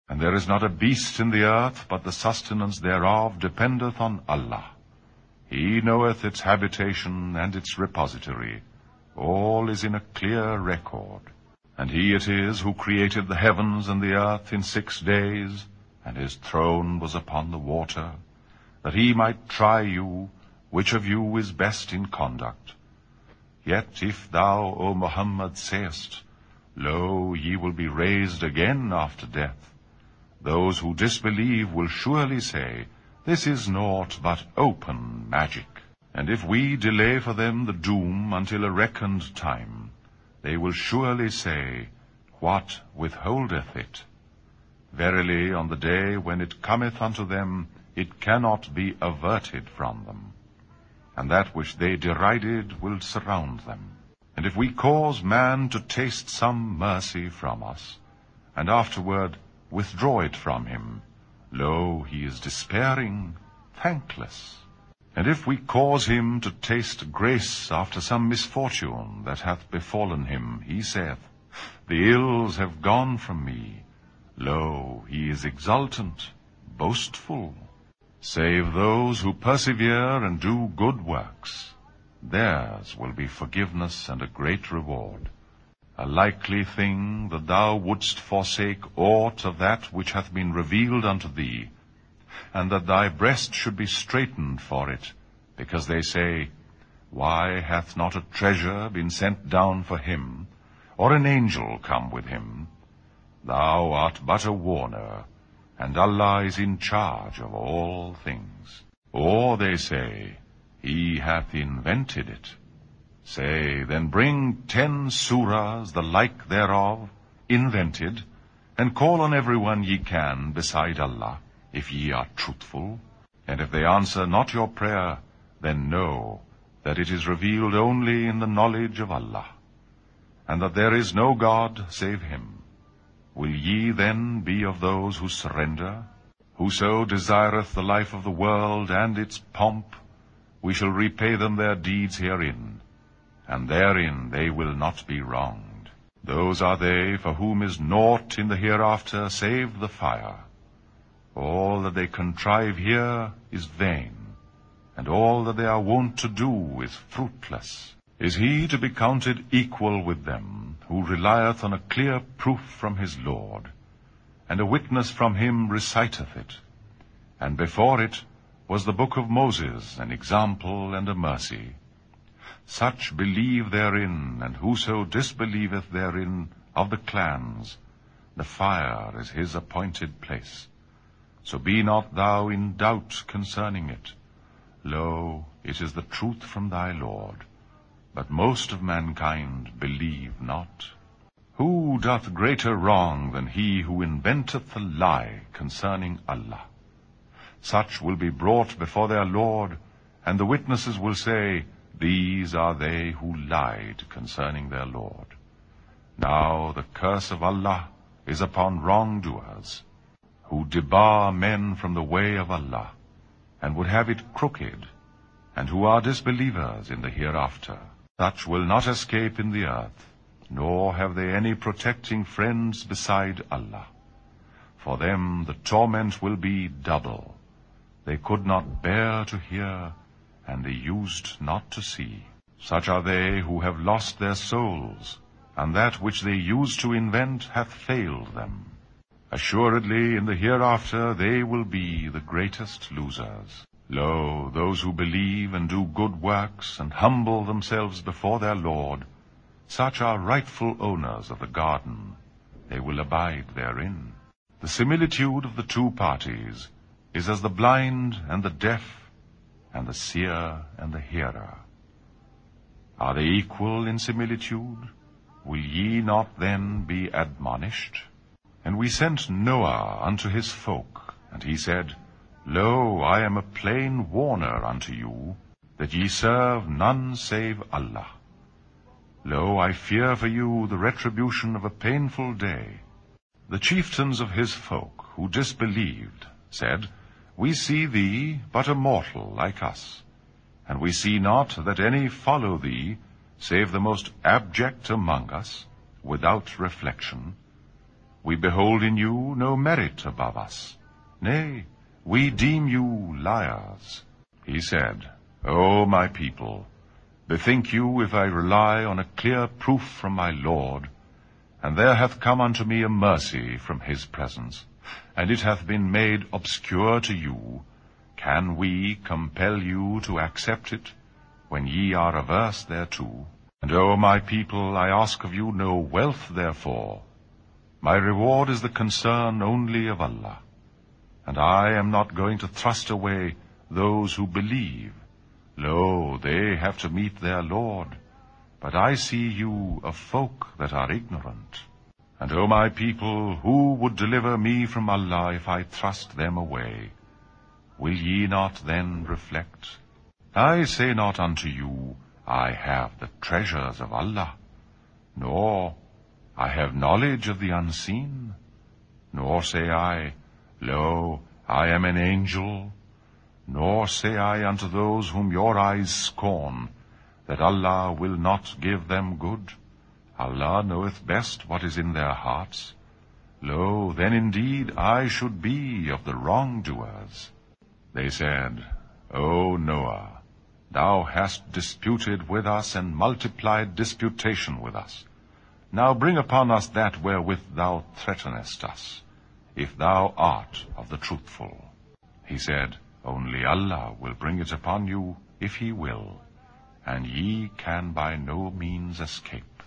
And there is not a beast in the earth, but the sustenance thereof dependeth on Allah. He knoweth its habitation and its repository. All is in a clear record. And he it is who created the heavens and the earth in 6 days, and his throne was upon the water, that he might try you, which of you is best in conduct. Yet if thou, O Muhammad, sayest, Lo, ye will be raised again after death, those who disbelieve will surely say, This is naught but open magic. And if we delay for them the doom until a reckoned time, they will surely say, What withholdeth it? Verily, on the day when it cometh unto them, it cannot be averted from them. And that which they derided will surround them. And if we cause man to taste some mercy from us, and afterward withdraw it from him, lo, he is despairing, thankless. And if we cause him to taste grace after some misfortune that hath befallen him, he saith, The ills have gone from me. Lo, he is exultant, boastful. Save those who persevere and do good works, theirs will be forgiveness and a great reward. A likely thing that thou wouldst forsake aught of that which hath been revealed unto thee, and that thy breast should be straitened for it, because they say, Why hath not a treasure been sent down for him, or an angel come with him? Thou art but a warner, and Allah is in charge of all things. Or they say, He hath invented it. Say, then bring 10 surahs, the like thereof, invented, and call on everyone ye can beside Allah, if ye are truthful. And if they answer not your prayer, then know that it is revealed only in the knowledge of Allah, and that there is no God save Him. Will ye then be of those who surrender? Whoso desireth the life of the world and its pomp, we shall repay them their deeds herein, and therein they will not be wronged. Those are they for whom is naught in the hereafter save the fire. All that they contrive here is vain, and all that they are wont to do is fruitless. Is he to be counted equal with them, who relieth on a clear proof from his Lord, and a witness from him reciteth it? And before it was the book of Moses, an example and a mercy. Such believe therein, and whoso disbelieveth therein of the clans, the fire is his appointed place. So be not thou in doubt concerning it. Lo, it is the truth from thy Lord, but most of mankind believe not. Who doth greater wrong than he who inventeth a lie concerning Allah? Such will be brought before their Lord, and the witnesses will say, These are they who lied concerning their Lord. Now the curse of Allah is upon wrongdoers, who debar men from the way of Allah, and would have it crooked, and who are disbelievers in the hereafter. Such will not escape in the earth, nor have they any protecting friends beside Allah. For them the torment will be double. They could not bear to hear, and they used not to see. Such are they who have lost their souls, and that which they used to invent hath failed them. Assuredly in the hereafter they will be the greatest losers. Lo, those who believe and do good works, and humble themselves before their Lord, such are rightful owners of the garden. They will abide therein. The similitude of the two parties is as the blind and the deaf, and the seer and the hearer. Are they equal in similitude? Will ye not then be admonished? And we sent Noah unto his folk, and he said, Lo, I am a plain warner unto you, that ye serve none save Allah. Lo, I fear for you the retribution of a painful day. The chieftains of his folk, who disbelieved, said, We see thee but a mortal like us, and we see not that any follow thee, save the most abject among us, without reflection. We behold in you no merit above us. Nay, we deem you liars. He said, O my people, bethink you if I rely on a clear proof from my Lord, and there hath come unto me a mercy from his presence, and it hath been made obscure to you, can we compel you to accept it, when ye are averse thereto? And, O my people, I ask of you no wealth therefore. My reward is the concern only of Allah, and I am not going to thrust away those who believe. Lo, they have to meet their Lord, but I see you a folk that are ignorant. And, O my people, who would deliver me from Allah if I thrust them away? Will ye not then reflect? I say not unto you, I have the treasures of Allah, nor I have knowledge of the unseen, nor say I, Lo, I am an angel, nor say I unto those whom your eyes scorn, that Allah will not give them good. Allah knoweth best what is in their hearts. Lo, then indeed I should be of the wrongdoers. They said, O Noah, thou hast disputed with us and multiplied disputation with us. Now bring upon us that wherewith thou threatenest us, if thou art of the truthful. He said, Only Allah will bring it upon you, if he will, and ye can by no means escape.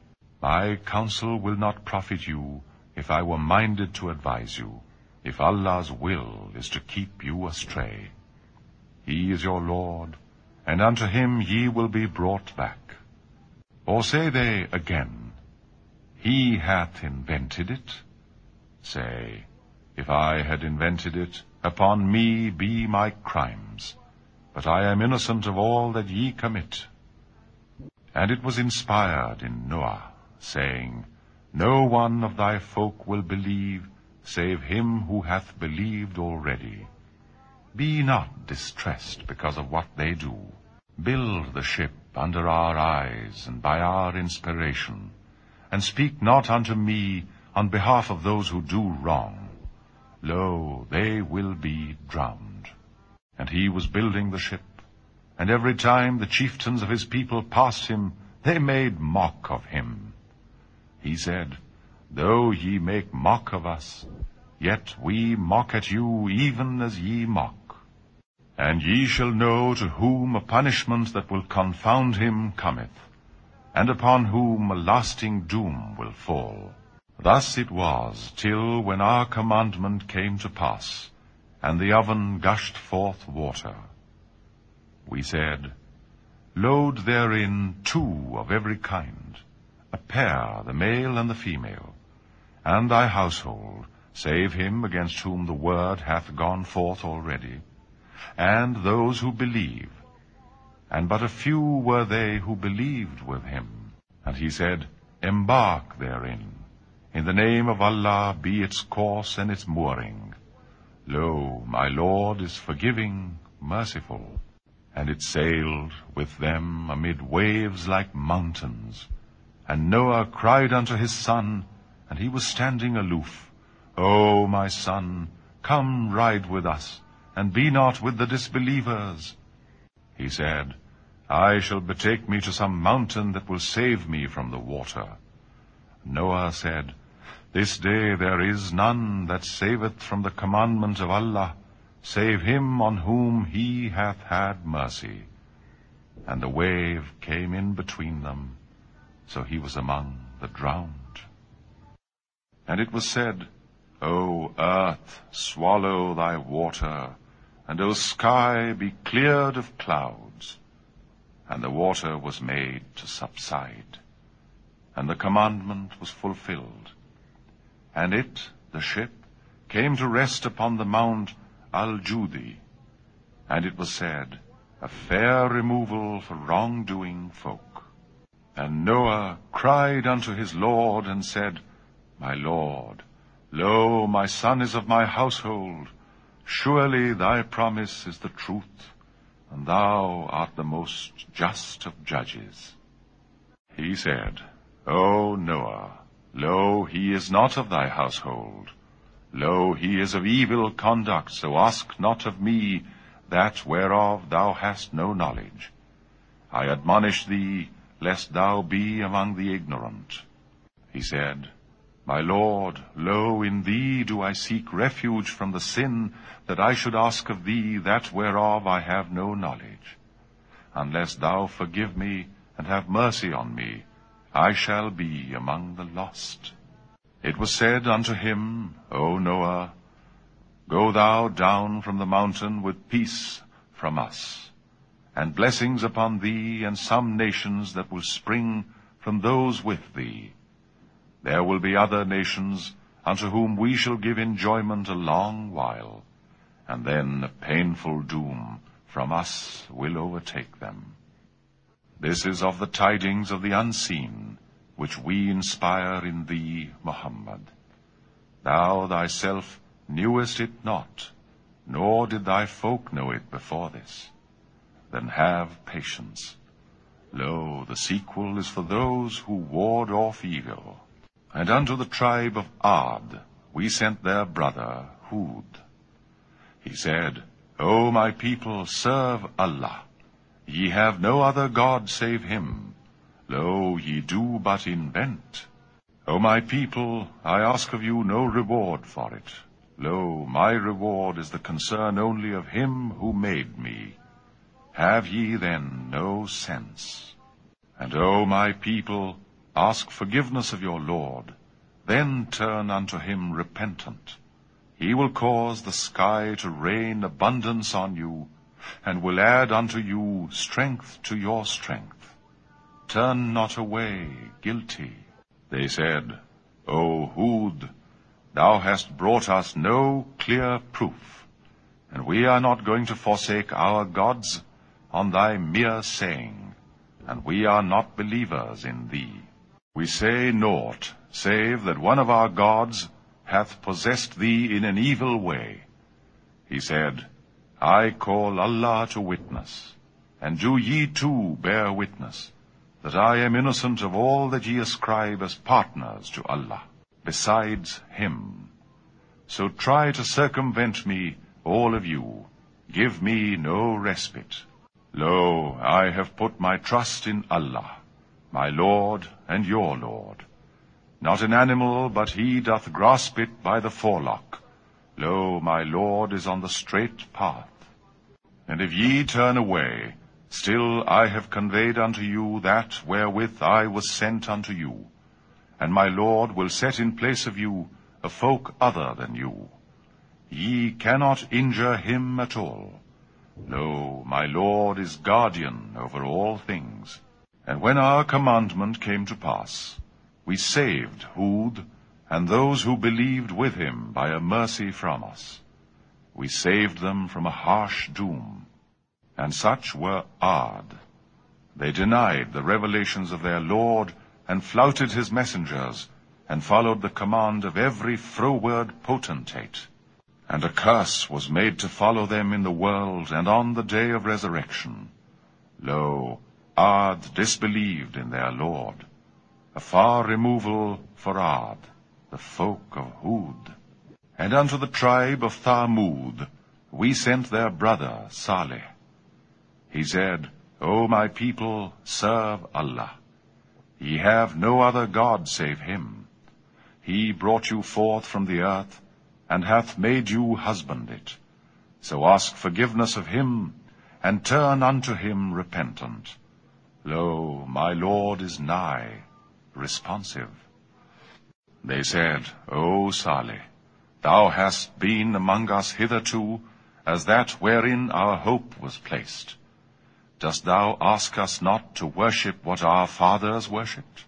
My counsel will not profit you, if I were minded to advise you, if Allah's will is to keep you astray. He is your Lord, and unto him ye will be brought back. Or say they again, He hath invented it? Say, if I had invented it, upon me be my crimes, but I am innocent of all that ye commit. And it was inspired in Noah, saying, No one of thy folk will believe, save him who hath believed already. Be not distressed because of what they do. Build the ship under our eyes and by our inspiration, and speak not unto me on behalf of those who do wrong. Lo, they will be drowned. And he was building the ship, and every time the chieftains of his people passed him, they made mock of him. He said, Though ye make mock of us, yet we mock at you even as ye mock. And ye shall know to whom a punishment that will confound him cometh, and upon whom a lasting doom will fall. Thus it was, till when our commandment came to pass, and the oven gushed forth water. We said, Load therein 2 of every kind, a pair, the male and the female, and thy household, save him against whom the word hath gone forth already, and those who believe. And but a few were they who believed with him. And he said, Embark therein. In the name of Allah be its course and its mooring. Lo, my Lord is forgiving, merciful. And it sailed with them amid waves like mountains. And Noah cried unto his son, and he was standing aloof, O my son, come ride with us, and be not with the disbelievers. He said, I shall betake me to some mountain that will save me from the water. Noah said, This day there is none that saveth from the commandment of Allah, save him on whom he hath had mercy. And the wave came in between them, so he was among the drowned. And it was said, O earth, swallow thy water, and O sky, be cleared of clouds. And the water was made to subside, and the commandment was fulfilled. And it, the ship, came to rest upon the mount Al-Judi. And it was said, A fair removal for wrongdoing folk. And Noah cried unto his Lord, and said, My Lord, lo, my son is of my household. Surely thy promise is the truth, and thou art the most just of judges. He said, O Noah, Lo, he is not of thy household. Lo, he is of evil conduct, so ask not of me that whereof thou hast no knowledge. I admonish thee, lest thou be among the ignorant. He said, My Lord, lo, in thee do I seek refuge from the sin, that I should ask of thee that whereof I have no knowledge. Unless thou forgive me, and have mercy on me, I shall be among the lost. It was said unto him, O Noah, Go thou down from the mountain with peace from us, and blessings upon thee and some nations that will spring from those with thee. There will be other nations unto whom we shall give enjoyment a long while, and then a painful doom from us will overtake them. This is of the tidings of the unseen, which we inspire in thee, Muhammad. Thou thyself knewest it not, nor did thy folk know it before this. Then have patience. Lo, the sequel is for those who ward off evil. And unto the tribe of Ad we sent their brother Hud. He said, O my people, serve Allah. Ye have no other God save him. Lo, ye do but invent. O my people, I ask of you no reward for it. Lo, my reward is the concern only of him who made me. Have ye then no sense? And O my people, ask forgiveness of your Lord, then turn unto him repentant. He will cause the sky to rain abundance on you, and will add unto you strength to your strength. Turn not away guilty. They said, O Hud, thou hast brought us no clear proof, and we are not going to forsake our gods on thy mere saying, and we are not believers in thee. We say naught, save that one of our gods hath possessed thee in an evil way. He said, I call Allah to witness, and do ye too bear witness, that I am innocent of all that ye ascribe as partners to Allah, besides him. So try to circumvent me, all of you. Give me no respite. Lo, I have put my trust in Allah, my Lord and your Lord. Not an animal, but he doth grasp it by the forelock. Lo, my Lord is on the straight path. And if ye turn away, still I have conveyed unto you that wherewith I was sent unto you, and my Lord will set in place of you a folk other than you. Ye cannot injure him at all. Lo, my Lord is guardian over all things. And when our commandment came to pass, we saved Hud and those who believed with him by a mercy from us. We saved them from a harsh doom. And such were Ad. They denied the revelations of their Lord, and flouted his messengers, and followed the command of every froward potentate. And a curse was made to follow them in the world, and on the day of resurrection. Lo, Ad disbelieved in their Lord. A far removal for Ad, the folk of Hud. And unto the tribe of Thamud we sent their brother Saleh. He said, O my people, serve Allah. Ye have no other God save him. He brought you forth from the earth, and hath made you husband it. So ask forgiveness of him, and turn unto him repentant. Lo, my Lord is nigh, responsive. They said, O Saleh, thou hast been among us hitherto, as that wherein our hope was placed. Dost thou ask us not to worship what our fathers worshipped?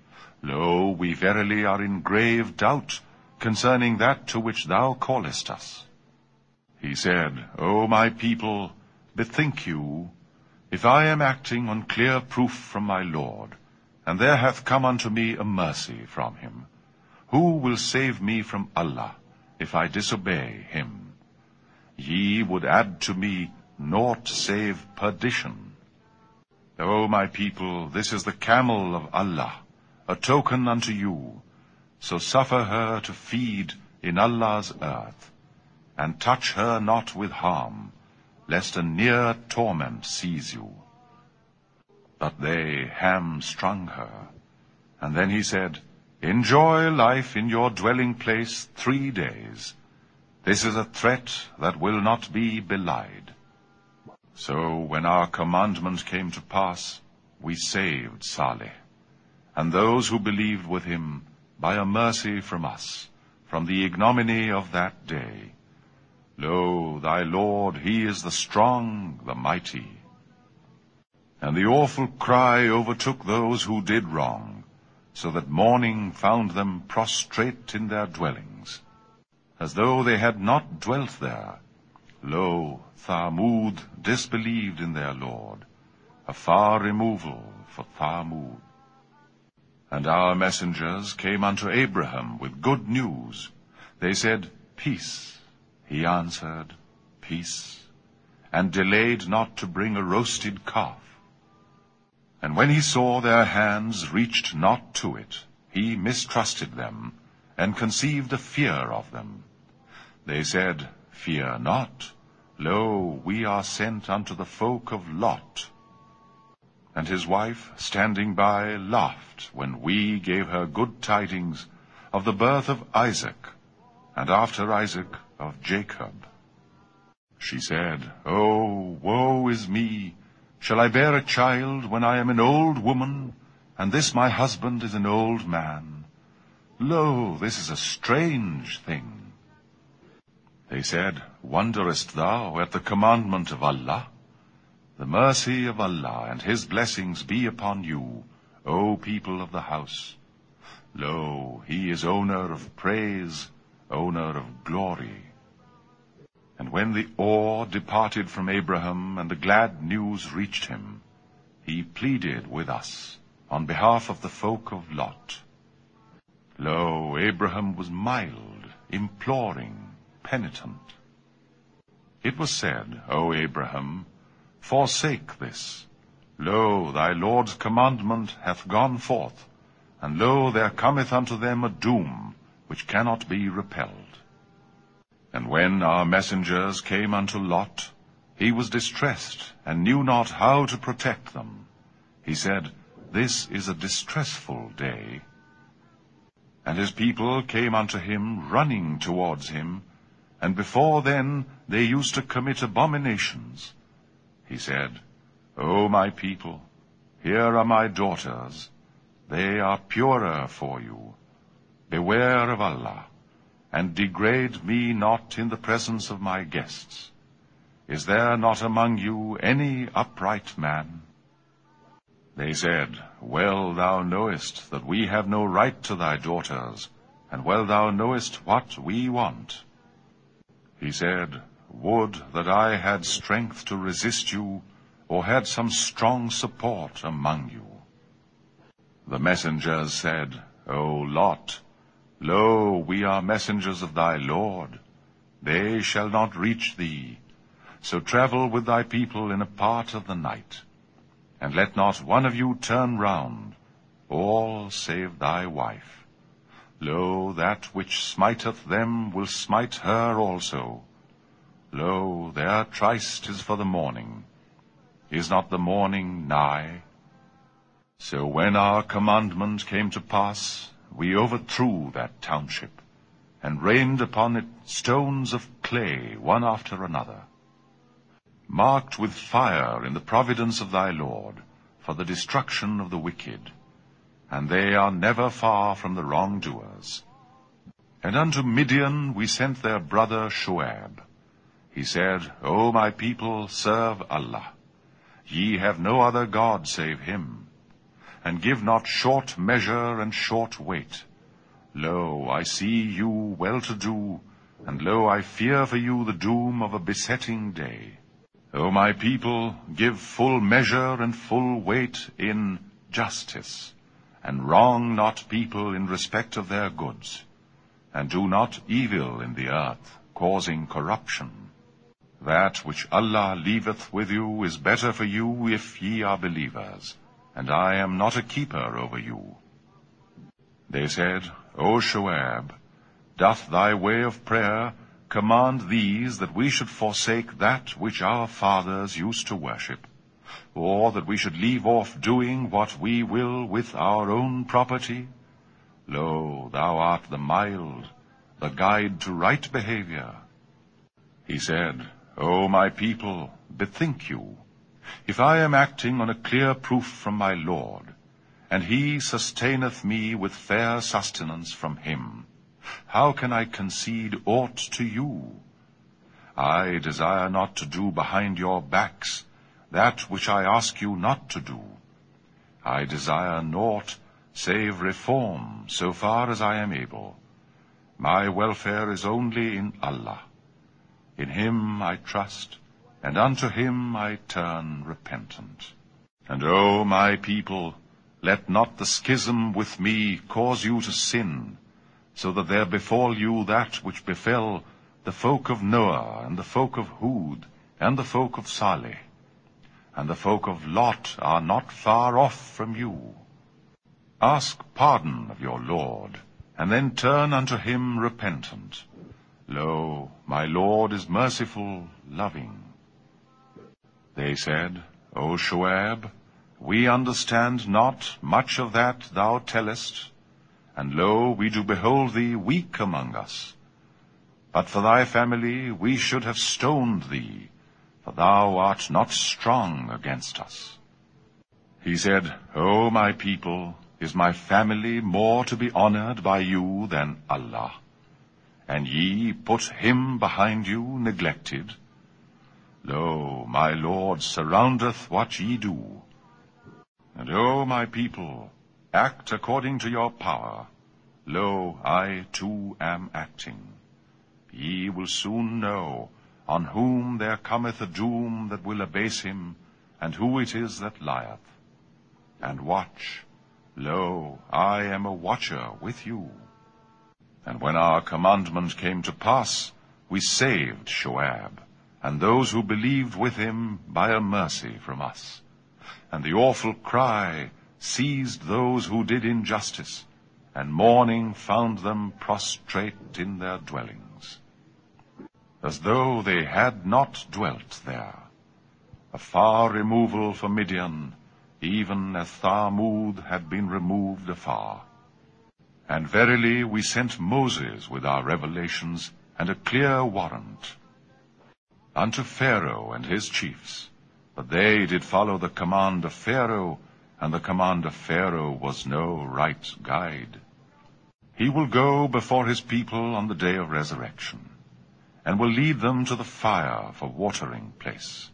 Lo, we verily are in grave doubt concerning that to which thou callest us. He said, O my people, bethink you, if I am acting on clear proof from my Lord, and there hath come unto me a mercy from him, who will save me from Allah, if I disobey him? Ye would add to me naught save perdition. O my people, this is the camel of Allah, a token unto you. so suffer her to feed in Allah's earth, and touch her not with harm, lest a near torment seize you. But they hamstrung her. And then he said, Enjoy life in your dwelling place 3 days. This is a threat that will not be belied. So when our commandment came to pass, we saved Saleh, and those who believed with him, by a mercy from us, from the ignominy of that day. Lo, thy Lord, he is the strong, the mighty. And the awful cry overtook those who did wrong, so that mourning found them prostrate in their dwellings, as though they had not dwelt there. Lo, Thamud disbelieved in their Lord, a far removal for Thamud. And our messengers came unto Abraham with good news. They said, Peace. He answered, Peace, and delayed not to bring a roasted calf. And when he saw their hands reached not to it, he mistrusted them, and conceived a fear of them. They said, Fear not. Lo, we are sent unto the folk of Lot. And his wife, standing by, laughed when we gave her good tidings of the birth of Isaac, and after Isaac of Jacob. She said, Oh, woe is me! Shall I bear a child when I am an old woman, and this my husband is an old man? Lo, this is a strange thing. They said, Wonderest thou at the commandment of Allah? The mercy of Allah and his blessings be upon you, O people of the house. Lo, he is owner of praise, owner of glory. And when the awe departed from Abraham and the glad news reached him, he pleaded with us on behalf of the folk of Lot. Lo, Abraham was mild, imploring, penitent. It was said, O Abraham, Forsake this. Lo, thy Lord's commandment hath gone forth, and lo, there cometh unto them a doom which cannot be repelled. And when our messengers came unto Lot, he was distressed, and knew not how to protect them. He said, This is a distressful day. And his people came unto him, running towards him, and before then they used to commit abominations. He said, O my people, here are my daughters. They are purer for you. Beware of Allah, and degrade me not in the presence of my guests. Is there not among you any upright man? They said, Well thou knowest that we have no right to thy daughters, and well thou knowest what we want. He said, Would that I had strength to resist you, or had some strong support among you. The messengers said, O Lot, lo, we are messengers of thy Lord. They shall not reach thee. So travel with thy people in a part of the night, and let not one of you turn round, all save thy wife. Lo, that which smiteth them will smite her also. Lo, their tryst is for the morning. Is not the morning nigh? So when our commandment came to pass, we overthrew that township, and rained upon it stones of clay, one after another, marked with fire in the providence of thy Lord, for the destruction of the wicked, and they are never far from the wrongdoers. And unto Midian we sent their brother Shuaib. He said, O my people, serve Allah. Ye have no other God save him, and give not short measure and short weight. Lo, I see you well-to-do, and lo, I fear for you the doom of a besetting day. O my people, give full measure and full weight in justice, and wrong not people in respect of their goods, and do not evil in the earth, causing corruption. That which Allah leaveth with you is better for you if ye are believers, and I am not a keeper over you. They said, O Shoab, doth thy way of prayer command these that we should forsake that which our fathers used to worship, or that we should leave off doing what we will with our own property? Lo, thou art the mild, the guide to right behavior. He said, O my people, bethink you, if I am acting on a clear proof from my Lord, and he sustaineth me with fair sustenance from him, how can I concede aught to you? I desire not to do behind your backs that which I ask you not to do. I desire naught save reform so far as I am able. My welfare is only in Allah. In him I trust, and unto him I turn repentant. And O my people, let not the schism with me cause you to sin, so that there befall you that which befell the folk of Noah, and the folk of Hud, and the folk of Saleh. And the folk of Lot are not far off from you. Ask pardon of your Lord, and then turn unto him repentant. Lo, my Lord is merciful, loving. They said, O Shoab, we understand not much of that thou tellest, and lo, we do behold thee weak among us. But for thy family we should have stoned thee, for thou art not strong against us. He said, O my people, is my family more to be honored by you than Allah? And ye put him behind you neglected? Lo, my Lord surroundeth what ye do. And O my people, act according to your power. Lo, I too am acting. Ye will soon know on whom there cometh a doom that will abase him, and who it is that lieth. And watch, lo, I am a watcher with you. And when our commandment came to pass, we saved Shoab, and those who believed with him by a mercy from us. And the awful cry seized those who did injustice, and mourning found them prostrate in their dwellings, as though they had not dwelt there. A far removal for Midian, even as Thamud had been removed afar. And verily we sent Moses with our revelations and a clear warrant unto Pharaoh and his chiefs, but they did follow the command of Pharaoh, and the command of Pharaoh was no right guide. He will go before his people on the day of resurrection, and will lead them to the fire for watering place.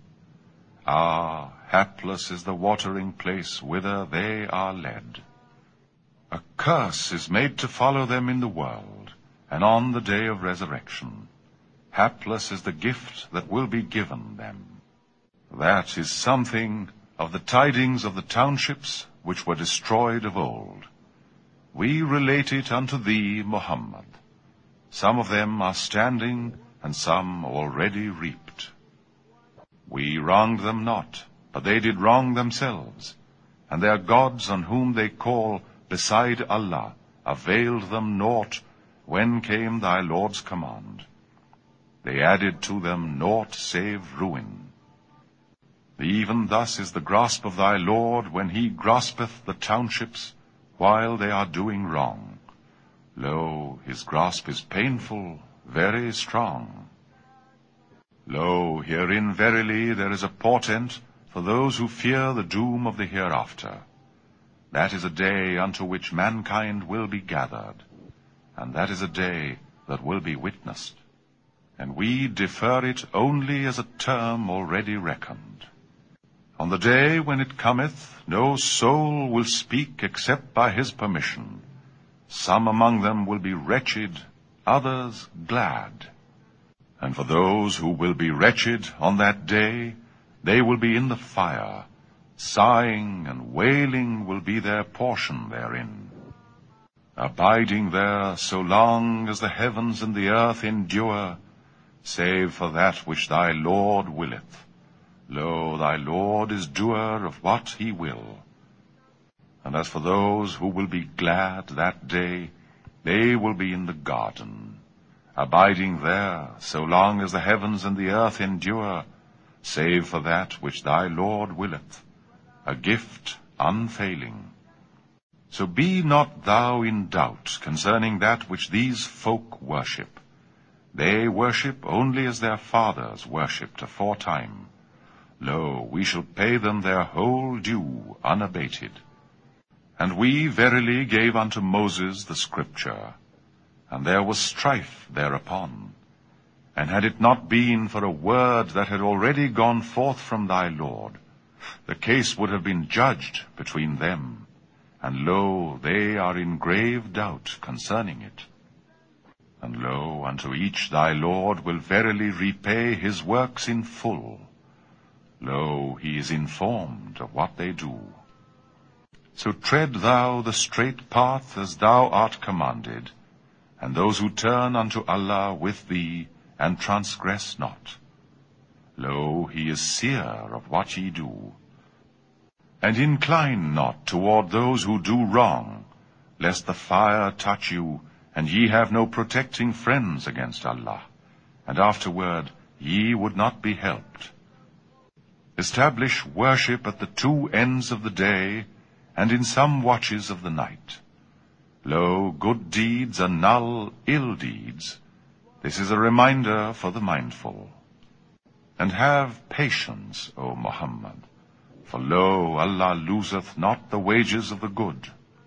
Ah, hapless is the watering place whither they are led. A curse is made to follow them in the world, and on the day of resurrection. Hapless is the gift that will be given them. That is something of the tidings of the townships which were destroyed of old. We relate it unto thee, Muhammad. Some of them are standing, and some already reaped. We wronged them not, but they did wrong themselves, and their gods on whom they call beside Allah availed them naught when came thy Lord's command. They added to them naught save ruin. Even thus is the grasp of thy Lord when he graspeth the townships while they are doing wrong. Lo, his grasp is painful, very strong. Lo, herein verily there is a portent for those who fear the doom of the hereafter. That is a day unto which mankind will be gathered, and that is a day that will be witnessed. And we defer it only as a term already reckoned. On the day when it cometh, no soul will speak except by his permission. Some among them will be wretched, others glad. And for those who will be wretched on that day, they will be in the fire. Sighing and wailing will be their portion therein, abiding there so long as the heavens and the earth endure, save for that which thy Lord willeth. Lo, thy Lord is doer of what he will. And as for those who will be glad that day, They will be in the garden, abiding there so long as the heavens and the earth endure, save for that which thy Lord willeth, a gift unfailing. So be not thou in doubt concerning that which these folk worship. They worship only as their fathers worshipped aforetime. Lo, we shall pay them their whole due unabated. And we verily gave unto Moses the scripture, and there was strife thereupon. And had it not been for a word that had already gone forth from thy Lord, the case would have been judged between them. And lo, they are in grave doubt concerning it. And lo, unto each thy Lord will verily repay his works in full. Lo, he is informed of what they do. So tread thou the straight path as thou art commanded, and those who turn unto Allah with thee, and transgress not. Lo, he is seer of what ye do. And incline not toward those who do wrong, lest the fire touch you, and ye have no protecting friends against Allah, and afterward ye would not be helped. Establish worship at the two ends of the day, and in some watches of the night. Lo, good deeds annul ill deeds. This is a reminder for the mindful. And have patience, O Muhammad, for lo, Allah loseth not the wages of the good.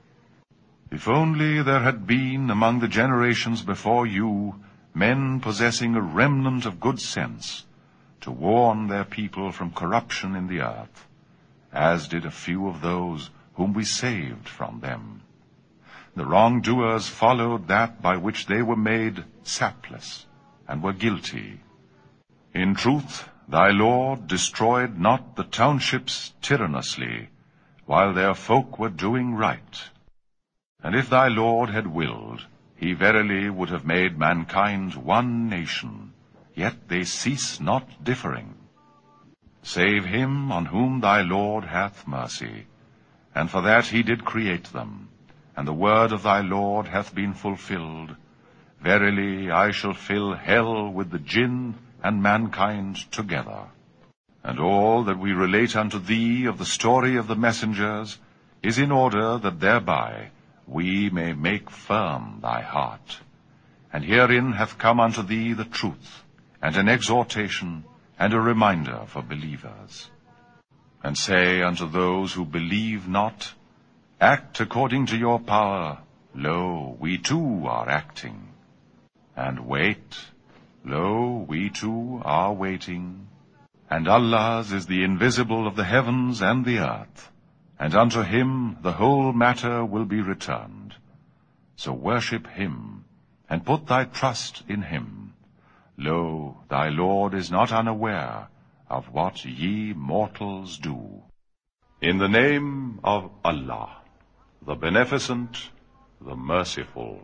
If only there had been among the generations before you men possessing a remnant of good sense, to warn their people from corruption in the earth, as did a few of those whom we saved from them. The wrongdoers followed that by which they were made sapless, and were guilty. In truth, thy Lord destroyed not the townships tyrannously, while their folk were doing right. And if thy Lord had willed, he verily would have made mankind one nation, yet they cease not differing. Save him on whom thy Lord hath mercy, and for that he did create them, and the word of thy Lord hath been fulfilled. Verily I shall fill hell with the jinn and mankind together. And all that we relate unto thee of the story of the messengers is in order that thereby we may make firm thy heart. And herein hath come unto thee the truth, and an exhortation, and a reminder for believers. And say unto those who believe not, act according to your power. Lo, we too are acting. And wait. Lo, we too are waiting. And Allah's is the invisible of the heavens and the earth, and unto him the whole matter will be returned. So worship him, and put thy trust in him. Lo, thy Lord is not unaware of what ye mortals do. In the name of Allah, the Beneficent, the Merciful.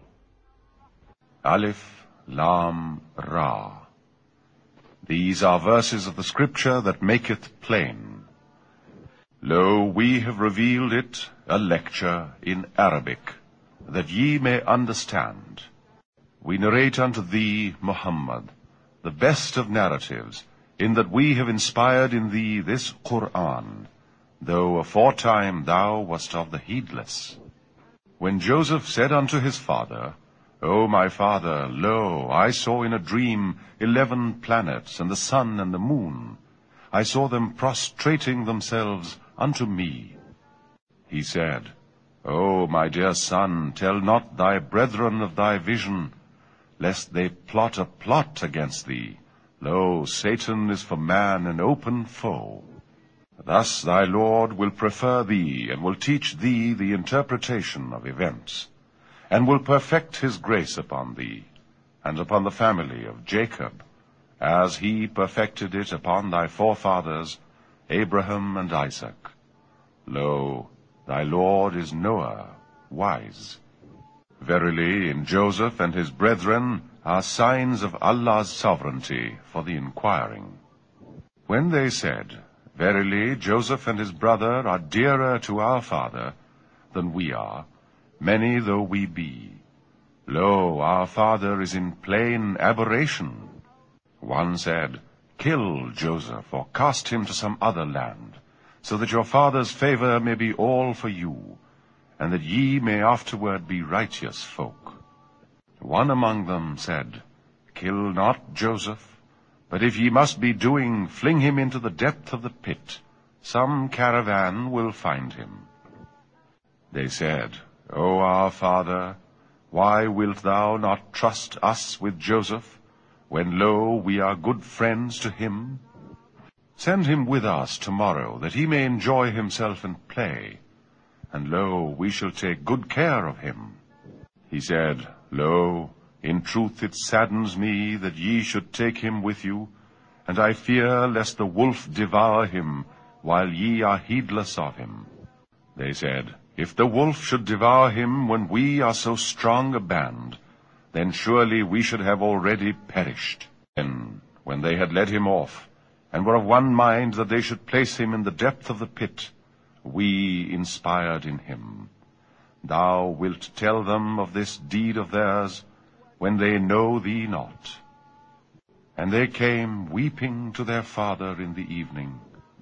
Alif, Lam, Ra. These are verses of the scripture that maketh plain. Lo, we have revealed it, a lecture in Arabic, that ye may understand. We narrate unto thee, Muhammad, the best of narratives, in that we have inspired in thee this Qur'an, though aforetime thou wast of the heedless. When Joseph said unto his father, O my father, lo, I saw in a dream 11 planets, and the sun and the moon. I saw them prostrating themselves unto me. He said, O my dear son, tell not thy brethren of thy vision, lest they plot a plot against thee. Lo, Satan is for man an open foe. Thus thy Lord will prefer thee, and will teach thee the interpretation of events, and will perfect his grace upon thee, and upon the family of Jacob, as he perfected it upon thy forefathers, Abraham and Isaac. Lo, thy Lord is knower, wise. Verily, in Joseph and his brethren are signs of Allah's sovereignty for the inquiring. When they said, Verily, Joseph and his brother are dearer to our father than we are, many though we be, Lo, our father is in plain aberration. One said, Kill Joseph, or cast him to some other land, so that your father's favor may be all for you, and that ye may afterward be righteous folk. One among them said, Kill not Joseph, but if ye must be doing, fling him into the depth of the pit. Some caravan will find him. They said, O our father, why wilt thou not trust us with Joseph, when, lo, we are good friends to him? Send him with us tomorrow, that he may enjoy himself and play, and, lo, we shall take good care of him. He said, Lo, in truth it saddens me that ye should take him with you, and I fear lest the wolf devour him, while ye are heedless of him. They said, If the wolf should devour him when we are so strong a band, then surely we should have already perished. Then, when they had led him off, and were of one mind that they should place him in the depth of the pit, we inspired in him. Thou wilt tell them of this deed of theirs, when they know thee not. And they came weeping to their father in the evening,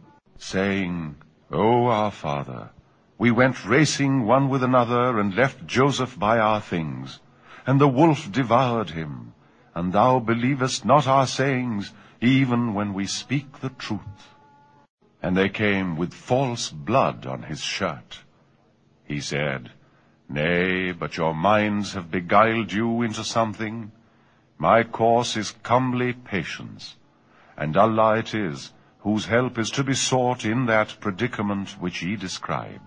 saying, O our father, we went racing one with another, and left Joseph by our things, and the wolf devoured him, and thou believest not our sayings, even when we speak the truth. And they came with false blood on his shirt. He said, Nay, but your minds have beguiled you into something. My course is comely patience, and Allah it is, whose help is to be sought in that predicament which ye describe.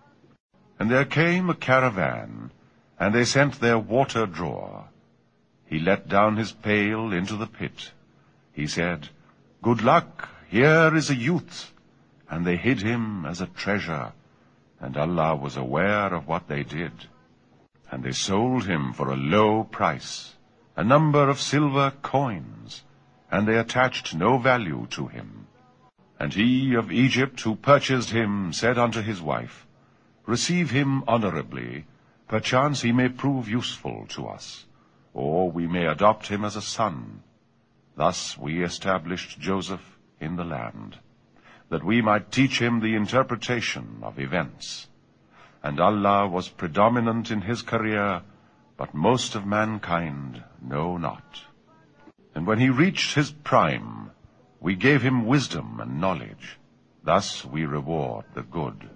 And there came a caravan, and they sent their water drawer. He let down his pail into the pit. He said, Good luck, here is a youth. And they hid him as a treasure, and Allah was aware of what they did. And they sold him for a low price, a number of silver coins, and they attached no value to him. And he of Egypt who purchased him said unto his wife, Receive him honorably, perchance he may prove useful to us, or we may adopt him as a son. Thus we established Joseph in the land, that we might teach him the interpretation of events. And Allah was predominant in his career, but most of mankind know not. And when he reached his prime, we gave him wisdom and knowledge. Thus we reward the good.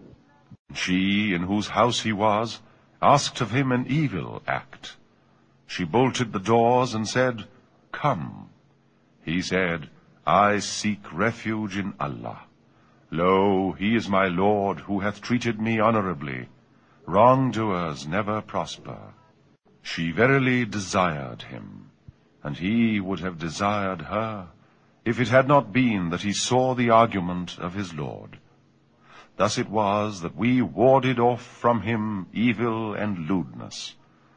She, in whose house he was, asked of him an evil act. She bolted the doors and said, Come. He said, I seek refuge in Allah. Lo, he is my Lord, who hath treated me honorably. Wrongdoers never prosper. She verily desired him, and he would have desired her, if it had not been that he saw the argument of his Lord. Thus it was that we warded off from him evil and lewdness.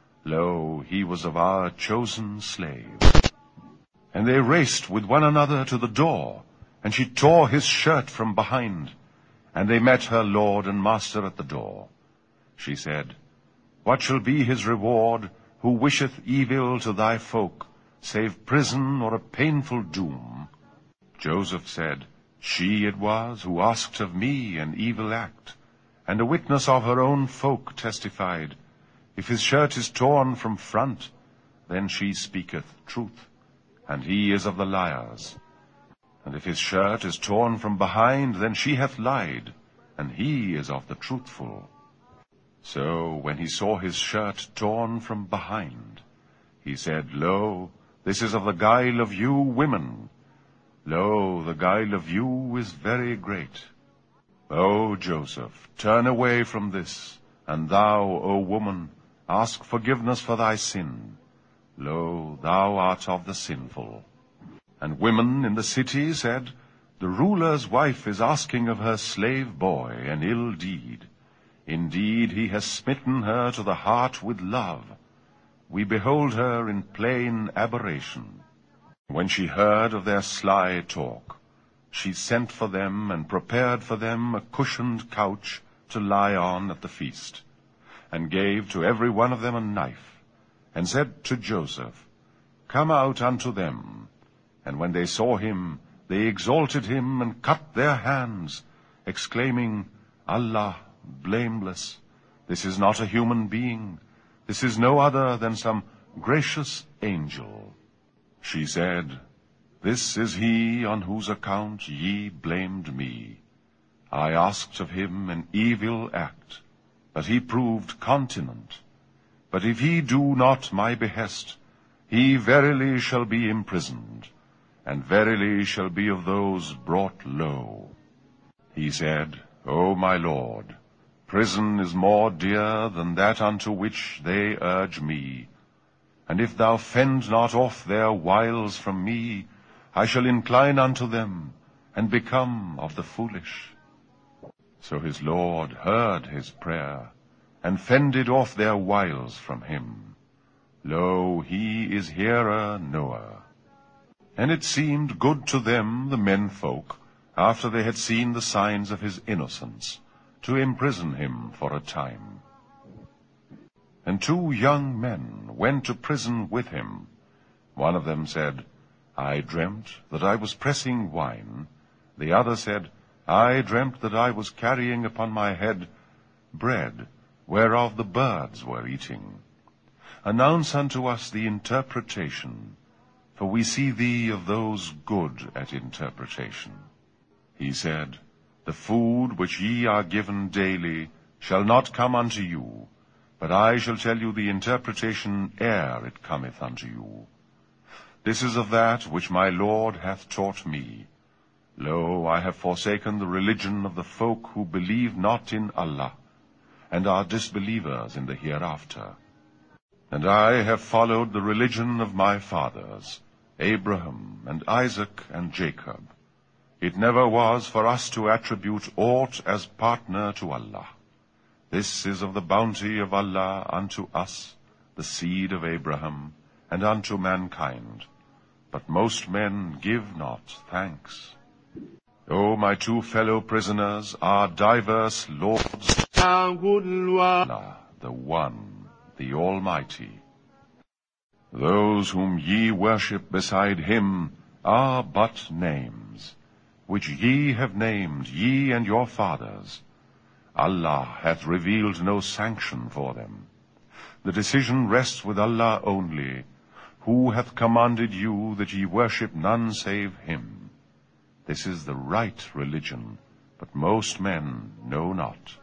Lo, he was of our chosen slaves. And they raced with one another to the door, and she tore his shirt from behind. And they met her lord and master at the door. She said, What shall be his reward, who wisheth evil to thy folk, save prison or a painful doom? Joseph said, She it was who asked of me an evil act, and a witness of her own folk testified, If his shirt is torn from front, then she speaketh truth, and he is of the liars. And if his shirt is torn from behind, then she hath lied, and he is of the truthful. So when he saw his shirt torn from behind, he said, Lo, this is of the guile of you women. Lo, the guile of you is very great. O Joseph, turn away from this, and thou, O woman, ask forgiveness for thy sin. Lo, thou art of the sinful. And women in the city said, The ruler's wife is asking of her slave boy an ill deed. Indeed, he has smitten her to the heart with love. We behold her in plain aberration. When she heard of their sly talk, she sent for them and prepared for them a cushioned couch to lie on at the feast, and gave to every one of them a knife, and said to Joseph, Come out unto them. And when they saw him, they exalted him and cut their hands, exclaiming, Allah, blameless, this is not a human being, this is no other than some gracious angel. She said, This is he on whose account ye blamed me. I asked of him an evil act, but he proved continent. But if he do not my behest, he verily shall be imprisoned, and verily shall be of those brought low. He said, O my Lord, prison is more dear than that unto which they urge me. And if thou fend not off their wiles from me, I shall incline unto them, and become of the foolish. So his Lord heard his prayer, and fended off their wiles from him. Lo, he is hearer knower. And it seemed good to them, the menfolk, after they had seen the signs of his innocence, to imprison him for a time. And 2 young men went to prison with him. One of them said, I dreamt that I was pressing wine. The other said, I dreamt that I was carrying upon my head bread, whereof the birds were eating. Announce unto us the interpretation, for we see thee of those good at interpretation. He said, The food which ye are given daily shall not come unto you, but I shall tell you the interpretation ere it cometh unto you. This is of that which my Lord hath taught me. Lo, I have forsaken the religion of the folk who believe not in Allah, and are disbelievers in the hereafter. And I have followed the religion of my fathers, Abraham and Isaac and Jacob. It never was for us to attribute aught as partner to Allah. This is of the bounty of Allah unto us, the seed of Abraham, and unto mankind. But most men give not thanks. O my 2 fellow prisoners are diverse lords, Allah, the One, the Almighty. Those whom ye worship beside him are but names, which ye have named, ye and your fathers. Allah hath revealed no sanction for them. The decision rests with Allah only, who hath commanded you that ye worship none save him. This is the right religion, but most men know not.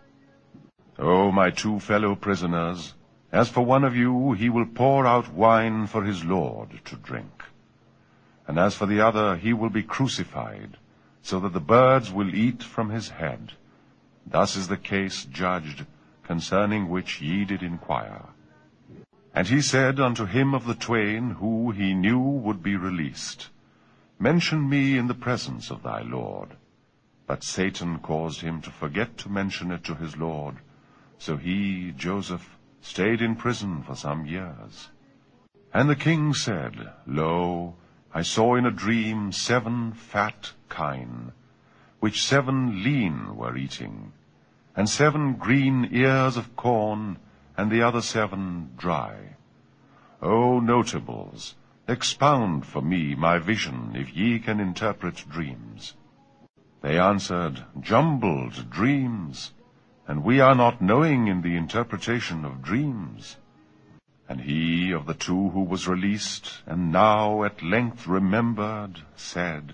O my 2 fellow prisoners, as for one of you, he will pour out wine for his Lord to drink. And as for the other, he will be crucified, so that the birds will eat from his head. Thus is the case judged, concerning which ye did inquire. And he said unto him of the 2 who he knew would be released, Mention me in the presence of thy Lord. But Satan caused him to forget to mention it to his Lord. So he, Joseph, stayed in prison for some years. And the king said, Lo, I saw in a dream 7 fat kine, which 7 lean were eating, and 7 green ears of corn, and the other 7 dry. O notables, expound for me my vision, if ye can interpret dreams. They answered, Jumbled dreams, and we are not knowing in the interpretation of dreams. And he of the 2 who was released, and now at length remembered, said,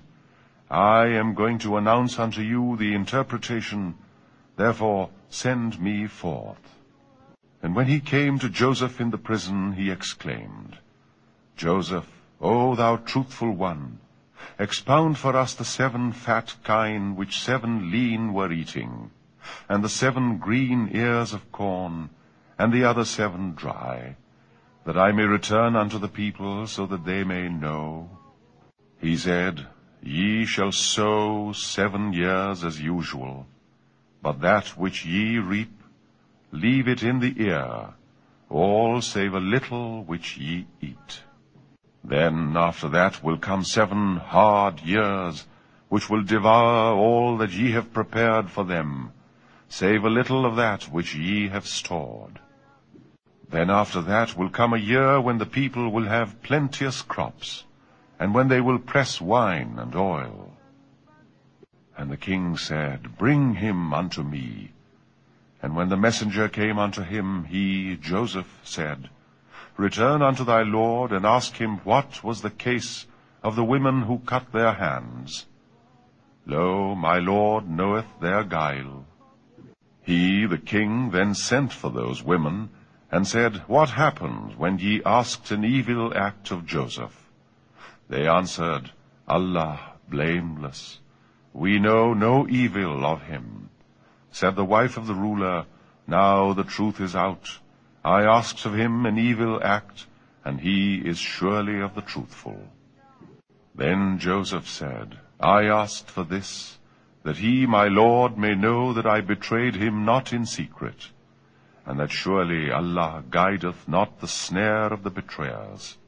I am going to announce unto you the interpretation, therefore send me forth. And when he came to Joseph in the prison, he exclaimed, Joseph, O thou truthful one, expound for us the 7 fat kine which 7 lean were eating, and the 7 green ears of corn, and the other 7 dry, that I may return unto the people, so that they may know. He said, Ye shall sow 7 years as usual, but that which ye reap, leave it in the ear, all save a little which ye eat. Then after that will come 7 hard years, which will devour all that ye have prepared for them, save a little of that which ye have stored. Then after that will come a year when the people will have plenteous crops, and when they will press wine and oil. And the king said, Bring him unto me. And when the messenger came unto him, he, Joseph, said, Return unto thy lord, and ask him what was the case of the women who cut their hands. Lo, my lord knoweth their guile. He, the king, then sent for those women, and said, What happened when ye asked an evil act of Joseph? They answered, Allah blameless. We know no evil of him. Said the wife of the ruler, Now the truth is out. I asked of him an evil act, and he is surely of the truthful. Then Joseph said, I asked for this, that he, my lord, may know that I betrayed him not in secret, and that surely Allah guideth not the snare of the betrayers.